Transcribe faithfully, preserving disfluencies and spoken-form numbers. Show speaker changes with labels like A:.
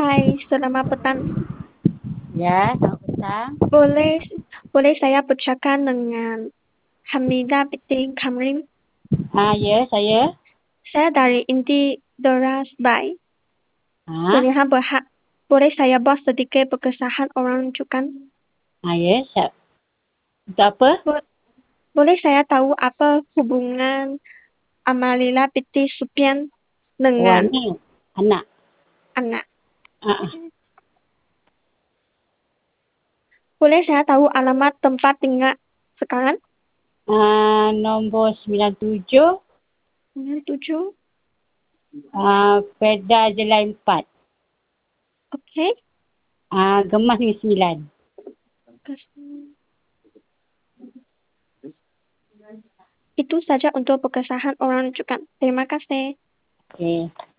A: Hai, selamat petang.
B: Ya, selamat petang.
A: Boleh boleh saya bercakap dengan Hamidah binti Kamrim?
B: Ah, ya, saya.
A: Saya dari inti Doras Bay.
B: Ah,
A: Pilihan berhak. Boleh saya buat sedikit perkesahan orang rujukan?
B: ah ya, siap. Untuk apa?
A: Bo- Boleh saya tahu apa hubungan Amalila binti Supian
B: Oh,
A: dengan
B: ni anak.
A: anak?
B: Ah, ah.
A: Boleh saya tahu alamat tempat tinggal sekarang?
B: Ah, nombor sembilan tujuh,
A: Tujuh.
B: ah, Perda Jelai empat.
A: Okey.
B: Ah, Gemas Negeri sembilan.
A: Itu saja untuk perkesahan orang rujukan. Terima kasih.
B: Okey.